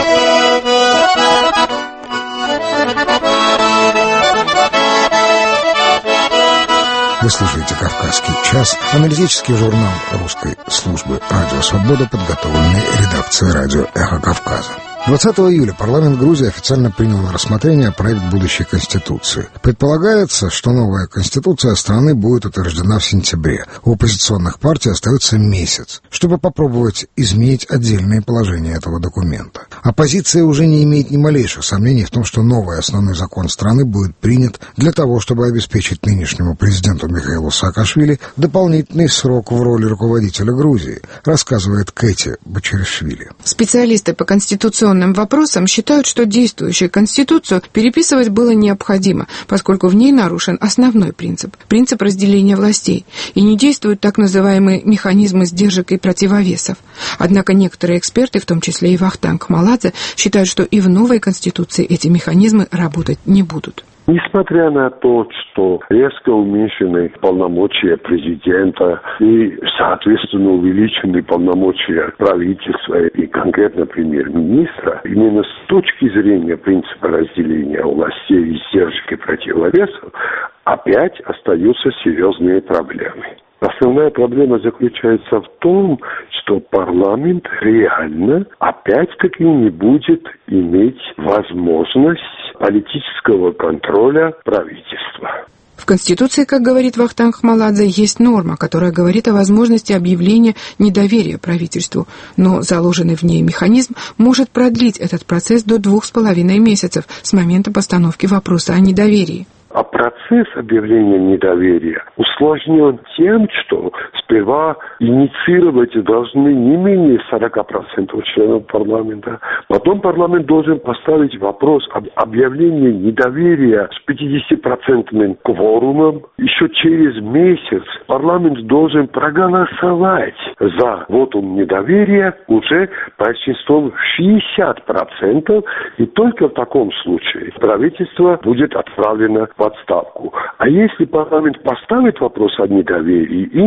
Вы слушаете «Кавказский час», аналитический журнал русской службы «Радио Свобода», подготовленный редакцией радио «Эхо Кавказа». двадцатого июля парламент Грузии официально принял на рассмотрение проект будущей Конституции. Предполагается, что новая Конституция страны будет утверждена в сентябре. У оппозиционных партий остается месяц, чтобы попробовать изменить отдельные положения этого документа. Оппозиция уже не имеет ни малейших сомнений в том, что новый основной закон страны будет принят для того, чтобы обеспечить нынешнему президенту Михаилу Саакашвили дополнительный срок в роли руководителя Грузии, рассказывает Кэти Бачаришвили. Специалисты по конституционному вопросам считают, что действующую Конституцию переписывать было необходимо, поскольку в ней нарушен основной принцип – принцип разделения властей, и не действуют так называемые механизмы сдержек и противовесов. Однако некоторые эксперты, в том числе и Вахтанг Маладзе, считают, что и в новой Конституции эти механизмы работать не будут. Несмотря на то, что резко уменьшены полномочия президента и, соответственно, увеличены полномочия правительства и конкретно премьер-министра, именно с точки зрения принципа разделения властей и сдержек и противовесов, опять остаются серьезные проблемы. Основная проблема заключается в том, что парламент реально опять-таки не будет иметь возможность политического контроля правительства. В Конституции, как говорит Вахтанг Маладзе, есть норма, которая говорит о возможности объявления недоверия правительству, но заложенный в ней механизм может продлить этот процесс до двух с половиной месяцев с момента постановки вопроса о недоверии. А процесс объявления недоверия усложнен тем, что сперва инициировать должны не менее сорок процентов членов парламента. Потом парламент должен поставить вопрос об объявлении недоверия с пятидесятипроцентным кворумом. Еще через месяц парламент должен проголосовать за вотум недоверия уже большинством шестьдесят процентов. И только в таком случае правительство будет отправлено в отставку. А если парламент поставит вопрос о недоверии и не сможет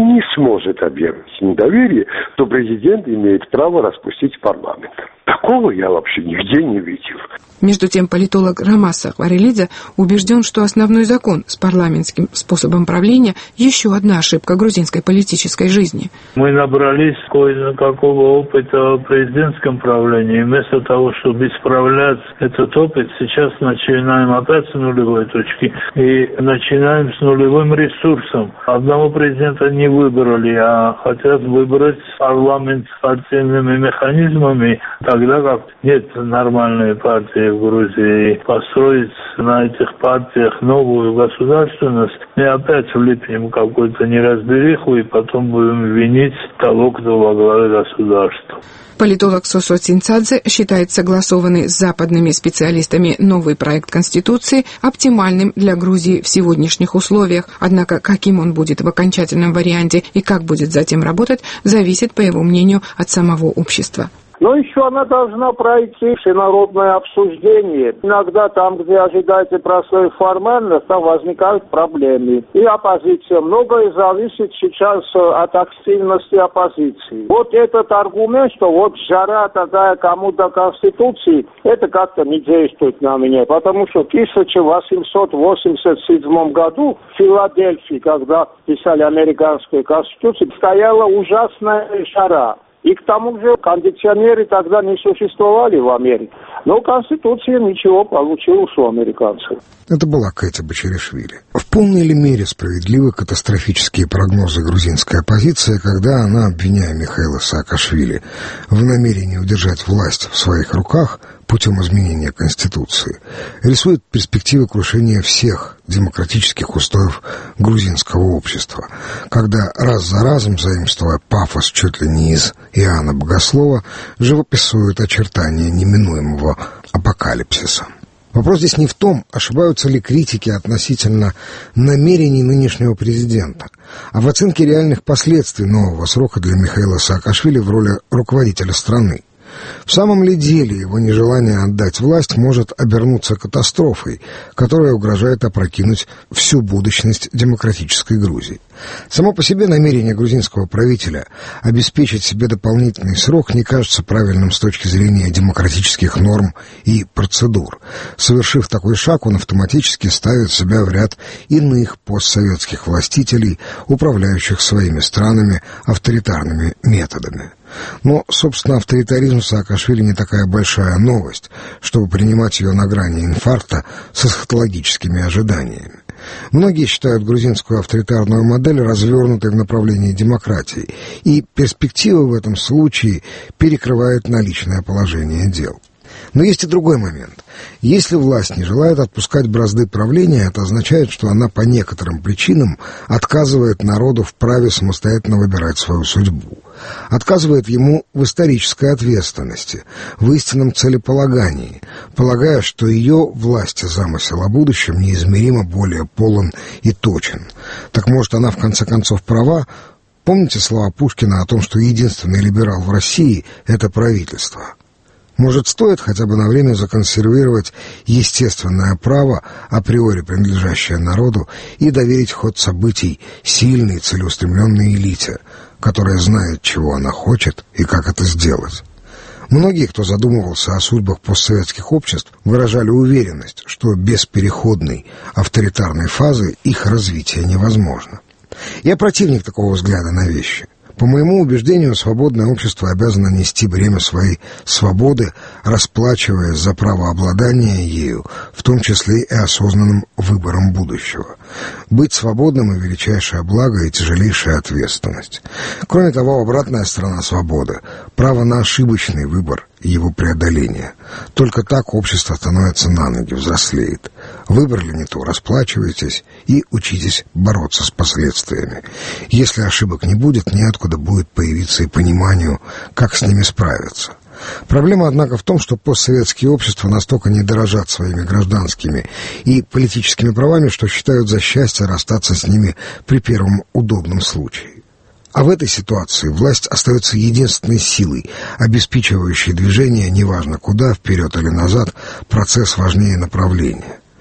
может объявить недоверие, то президент имеет право распустить парламент. Такого я вообще нигде не видел. Между тем, политолог Рамаса Хварелидзе убежден, что основной закон с парламентским способом правления – еще одна ошибка грузинской политической жизни. Мы набрались кое-какого опыта в президентском правлении. Вместо того, чтобы исправлять этот опыт, сейчас начинаем опять с нулевой точки и начинаем с нулевым ресурсом. Одного президента не выбрали, а хотят выбрать парламент с партийными механизмами, тогда как нет нормальной партии в Грузии. Построить на этих партиях новую государственность, и опять влипнем в какую-то неразбериху, и потом будем винить того, кто во главе государства. Политолог Сосо Цинцадзе считает согласованный с западными специалистами новый проект Конституции оптимальным для Грузии в сегодняшних условиях. Однако, каким он будет в окончательном варианте и как будет затем работать, зависит, по его мнению, от самого общества. Но еще она должна пройти всенародное обсуждение. Иногда там, где ожидаете простой формальность, там возникают проблемы. И оппозиция. Многое зависит сейчас от активности оппозиции. Вот этот аргумент, что вот жара такая кому-то Конституции, это как-то не действует на меня. Потому что в тысяча восемьсот восемьдесят седьмом году в Филадельфии, когда писали американскую Конституцию, стояла ужасная жара. И к тому же кондиционеры тогда не существовали в Америке. Но Конституция ничего получилась у американцев. Это была Кэти Бачаришвили. В полной ли мере справедливы катастрофические прогнозы грузинской оппозиции, когда она, обвиняя Михаила Саакашвили в намерении удержать власть в своих руках путем изменения Конституции, рисует перспективы крушения всех демократических устоев грузинского общества, когда раз за разом, заимствуя пафос чуть ли не из Иоанна Богослова, живописуют очертания неминуемого апокалипсиса. Вопрос здесь не в том, ошибаются ли критики относительно намерений нынешнего президента, а в оценке реальных последствий нового срока для Михаила Саакашвили в роли руководителя страны. В самом ли деле его нежелание отдать власть может обернуться катастрофой, которая угрожает опрокинуть всю будущность демократической Грузии? Само по себе намерение грузинского правителя обеспечить себе дополнительный срок не кажется правильным с точки зрения демократических норм и процедур. Совершив такой шаг, он автоматически ставит себя в ряд иных постсоветских властителей, управляющих своими странами авторитарными методами. Но, собственно, авторитаризм Саакашвили не такая большая новость, чтобы принимать ее на грани инфаркта с эсхатологическими ожиданиями. Многие считают грузинскую авторитарную модель развернутой в направлении демократии, и перспектива в этом случае перекрывает наличное положение дел. Но есть и другой момент. Если власть не желает отпускать бразды правления, это означает, что она по некоторым причинам отказывает народу в праве самостоятельно выбирать свою судьбу. Отказывает ему в исторической ответственности, в истинном целеполагании, полагая, что ее власть и замысел о будущем неизмеримо более полон и точен. Так может, она в конце концов права? Помните слова Пушкина о том, что единственный либерал в России – это правительство? Может, стоит хотя бы на время законсервировать естественное право, априори принадлежащее народу, и доверить ход событий сильной, целеустремленной элите, которая знает, чего она хочет и как это сделать. Многие, кто задумывался о судьбах постсоветских обществ, выражали уверенность, что без переходной авторитарной фазы их развитие невозможно. Я противник такого взгляда на вещи. По моему убеждению, свободное общество обязано нести бремя своей свободы, расплачиваясь за право обладания ею, в том числе и осознанным выбором будущего. Быть свободным — и величайшее благо, и тяжелейшая ответственность. Кроме того, обратная сторона свободы — право на ошибочный выбор и его преодоление. Только так общество становится на ноги, взрослеет. Выбрали не то — расплачивайтесь и учитесь бороться с последствиями. Если ошибок не будет, неоткуда будет появиться и пониманию, как с ними справиться. Проблема, однако, в том, что постсоветские общества настолько не дорожат своими гражданскими и политическими правами, что считают за счастье расстаться с ними при первом удобном случае. А в этой ситуации власть остается единственной силой, обеспечивающей движение, неважно куда, вперед или назад, процесс важнее направления.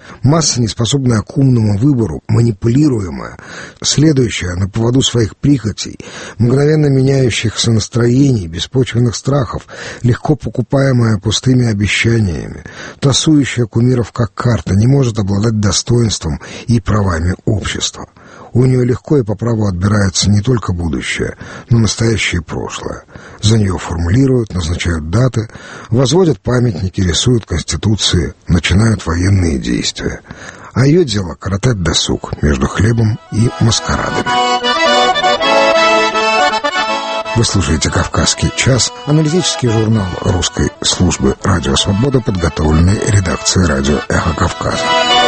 Масса, неспособная к умному выбору, манипулируемая, следующая на поводу своих прихотей, мгновенно меняющихся настроений, беспочвенных страхов, легко покупаемая пустыми обещаниями, тасующая кумиров как карта, не может обладать достоинством и правами общества. У нее легко и по праву отбирается не только будущее, но настоящее и прошлое. За нее формулируют, назначают даты, возводят памятники, рисуют конституции, начинают военные действия. А ее дело — коротать досуг между хлебом и маскарадами. Вы слушаете «Кавказский час», аналитический журнал русской службы «Радио Свобода», подготовленный редакцией радио «Эхо Кавказа».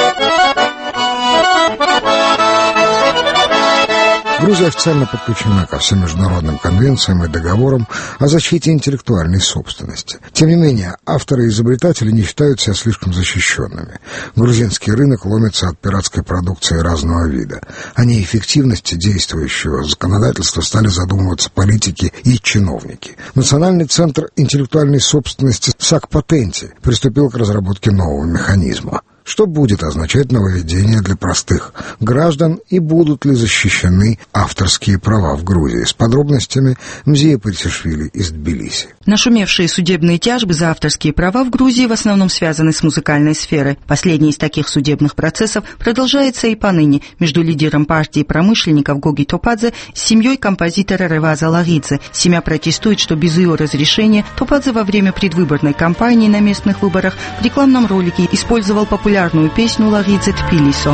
Грузия официально подключена ко всем международным конвенциям и договорам о защите интеллектуальной собственности. Тем не менее, авторы и изобретатели не считают себя слишком защищенными. Грузинский рынок ломится от пиратской продукции разного вида. О неэффективности действующего законодательства стали задумываться политики и чиновники. Национальный центр интеллектуальной собственности САК-Патенти приступил к разработке нового механизма. Что будет означать нововведение для простых граждан и будут ли защищены авторские права в Грузии? С подробностями Мзия Парисишвили из Тбилиси. Нашумевшие судебные тяжбы за авторские права в Грузии в основном связаны с музыкальной сферой. Последний из таких судебных процессов продолжается и поныне между лидером партии промышленников Гоги Топадзе и семьей композитора Реваза Лагидзе. Семья протестует, что без ее разрешения Топадзе во время предвыборной кампании на местных выборах в рекламном ролике использовал популярную популярную песню Лагидзе «Тбилисо».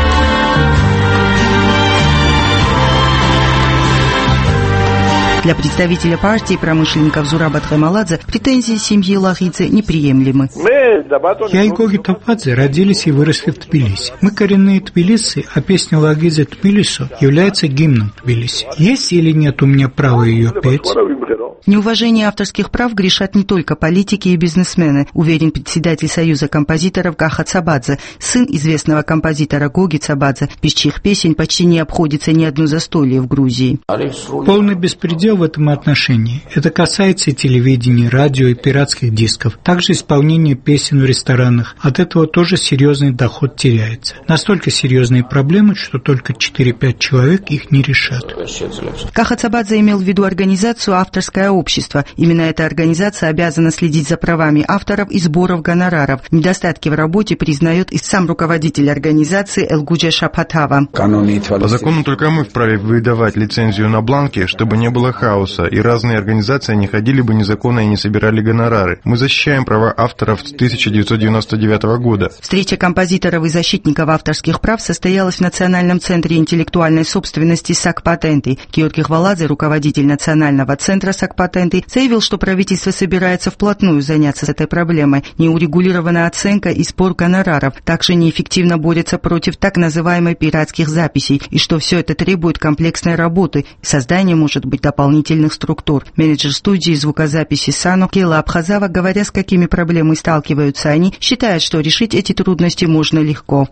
Для представителя партии промышленников Зураба Тхаймаладзе претензии семьи Лагидзе неприемлемы. Я и Гоги Топадзе родились и выросли в Тбилиси. Мы коренные тбилисцы, а песня Лагидзе «Тбилисо» является гимном Тбилиси. Есть или нет у меня права ее петь? Неуважение авторских прав грешат не только политики и бизнесмены, уверен председатель Союза композиторов Гаха Цабадзе, сын известного композитора Гоги Цабадзе, без чьих песен почти не обходится ни одно застолье в Грузии. Полный беспредел в этом отношении. Это касается и телевидения, радио и пиратских дисков. Также исполнение песен в ресторанах. От этого тоже серьезный доход теряется. Настолько серьезные проблемы, что только четыре-пять человек их не решат. Гаха Цабадзе имел в виду организацию «Авторское общество». Именно эта организация обязана следить за правами авторов и сборов гонораров. Недостатки в работе признает и сам руководитель организации Элгуджа Шапхатава. По закону только мы вправе выдавать лицензию на бланке, чтобы не было хаоса, и разные организации не ходили бы незаконно и не собирали гонорары. Мы защищаем права авторов с тысяча девятьсот девяносто девятого года. Встреча композиторов и защитников авторских прав состоялась в Национальном центре интеллектуальной собственности САК-Патенты. Георгий Хваладзе, руководитель Национального центра САК-Патенты, заявил, что правительство собирается вплотную заняться этой проблемой. Неурегулированная оценка и спор гонораров также неэффективно борется против так называемых пиратских записей, и что все это требует комплексной работы и создания, может быть, дополнительных структур. Менеджер студии звукозаписи САНО Кейла Абхазава, говоря, с какими проблемами сталкиваются они, считает, что решить эти трудности можно легко.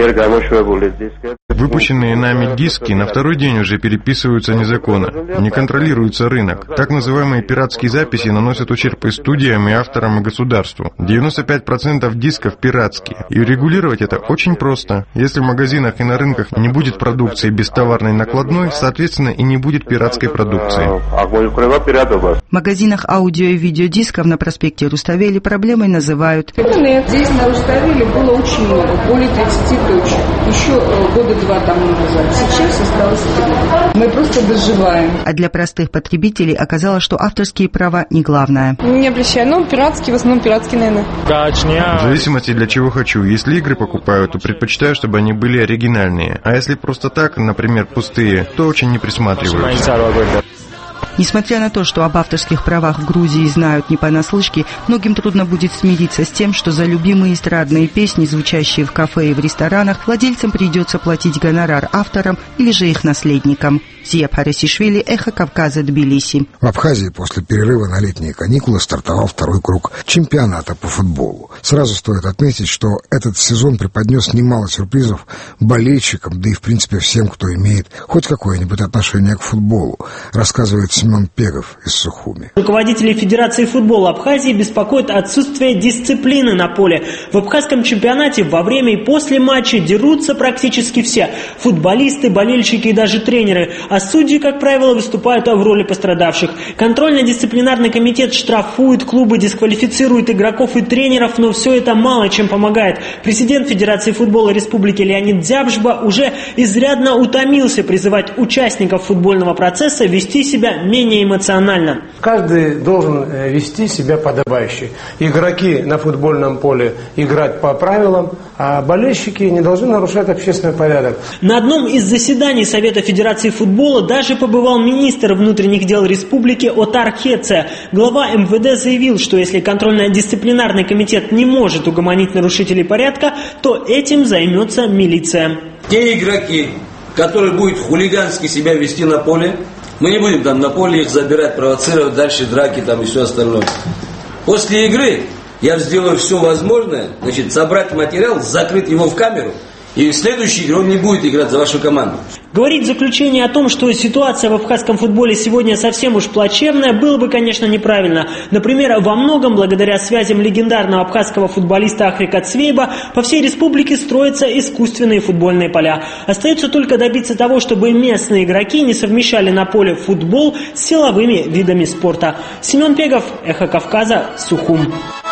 Выпущенные нами диски на второй день уже переписываются незаконно. Не контролируется рынок. Так называемые пиратские записи наносят ущерб и студиям, и авторам, и государству. девяносто пять процентов дисков пиратские. И регулировать это очень просто. Если в магазинах и на рынках не будет продукции без товарной накладной, соответственно, и не будет пиратской продукции. В магазинах аудио и видеодисков на проспекте Руставели проблемой называют. Здесь на Руставели было очень много, более тридцати точек. Еще года два тому назад. Сейчас осталось три. Мы просто доживаем. А для простых потребителей оказалось, что авторские права не главное. Не обращаю, ну, пиратские, в основном пиратские, наверное. В зависимости для чего хочу. Если игры покупаю, то предпочитаю, чтобы они были оригинальные. А если просто так, например, пустые, то очень не присматриваюсь. Несмотря на то, что об авторских правах в Грузии знают не понаслышке, многим трудно будет смириться с тем, что за любимые эстрадные песни, звучащие в кафе и в ресторанах, владельцам придется платить гонорар авторам или же их наследникам. Мзия Парисишвили, Эхо Кавказа, Тбилиси. В Абхазии после перерыва на летние каникулы стартовал второй круг чемпионата по футболу. Сразу стоит отметить, что этот сезон преподнес немало сюрпризов болельщикам, да и в принципе всем, кто имеет хоть какое-нибудь отношение к футболу, рассказывает СМИ Семен Пегов из Сухуми. Руководители Федерации футбола Абхазии беспокоит отсутствие дисциплины на поле. В абхазском чемпионате во время и после матча дерутся практически все. Футболисты, болельщики и даже тренеры. А судьи, как правило, выступают в роли пострадавших. Контрольно-дисциплинарный комитет штрафует клубы, дисквалифицирует игроков и тренеров, но все это мало чем помогает. Президент Федерации футбола Республики Леонид Дзябжба уже изрядно утомился призывать участников футбольного процесса вести себя менее эмоционально. Каждый должен вести себя подобающе. Игроки на футбольном поле играть по правилам, а болельщики не должны нарушать общественный порядок. На одном из заседаний Совета Федерации футбола даже побывал министр внутренних дел республики Отар Хеце. Глава эм вэ дэ заявил, что если контрольно-дисциплинарный комитет не может угомонить нарушителей порядка, то этим займется милиция. Те игроки, которые будут хулигански себя вести на поле, мы не будем там на поле их забирать, провоцировать, дальше драки там и все остальное. После игры я сделаю все возможное, значит, собрать материал, закрыть его в камеру, и в следующей игре он не будет играть за вашу команду. Говорить в заключение о том, что ситуация в абхазском футболе сегодня совсем уж плачевная, было бы, конечно, неправильно. Например, во многом благодаря связям легендарного абхазского футболиста Ахрика Цвейба по всей республике строятся искусственные футбольные поля. Остается только добиться того, чтобы местные игроки не совмещали на поле футбол с силовыми видами спорта. Семен Пегов, Эхо Кавказа, Сухум.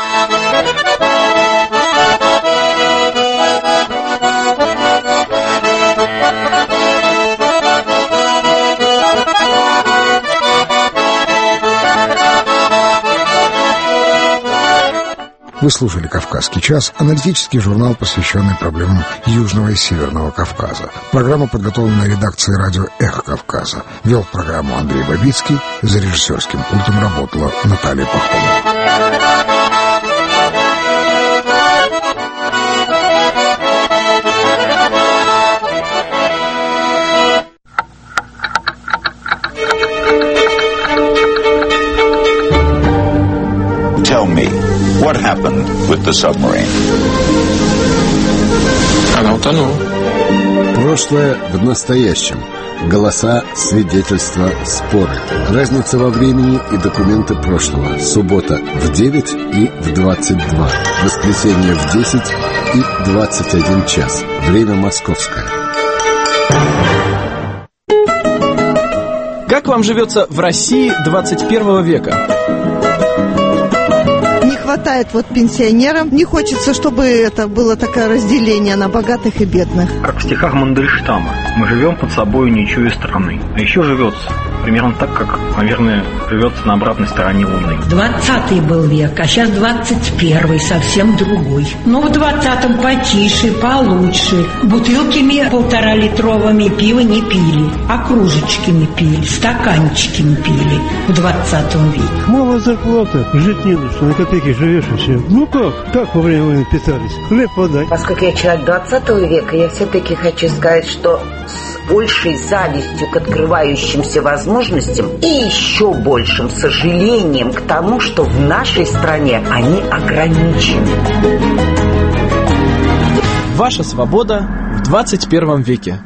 Вы слушали «Кавказский час», аналитический журнал, посвященный проблемам Южного и Северного Кавказа. Программа подготовлена редакцией радио «Эхо Кавказа». Вел программу Андрей Бабицкий, за режиссерским пультом работала Наталья Пахомова. Tell me, what happened with the submarine? Она утонула. Прошлое в настоящем. Голоса, свидетельства, споры. Разница во времени и документы прошлого. Суббота в девять и в двадцать два. Воскресенье в десять и двадцать один час. Время московское. Как вам живется в России двадцать первого века? Хватает вот пенсионерам. Не хочется, чтобы это было такое разделение на богатых и бедных. Как в стихах Мандельштама. Мы живем под собой, не чуя страны. А еще живется примерно так, как, наверное, живется на обратной стороне Луны. Двадцатый был век, а сейчас двадцать первый, совсем другой. Ну, в двадцатом потише, получше. Бутылками полтора-литровыми пива не пили, а кружечками пили, стаканчиками пили в двадцатом веке. Мало зарплата, жить не на что, на копейки живешь и все. Ну как? Как во время войны питались? Хлеб подай. Поскольку я человек двадцатого века, я все-таки хочу сказать, что с большей завистью к открывающимся возможностям и еще большим сожалением к тому, что в нашей стране они ограничены. Ваша свобода в двадцать первом веке.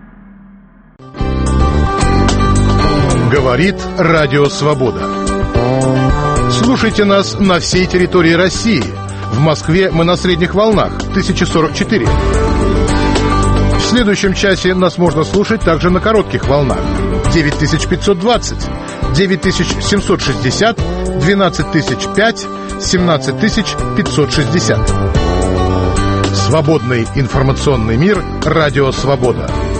Говорит Радио Свобода. Слушайте нас на всей территории России. В Москве мы на средних волнах тысяча сорок четыре. В следующем часе нас можно слушать также на коротких волнах девять тысяч пятьсот двадцать, девять тысяч семьсот шестьдесят, двенадцать тысяч пять, семнадцать тысяч пятьсот шестьдесят. Свободный информационный мир. Радио Свобода.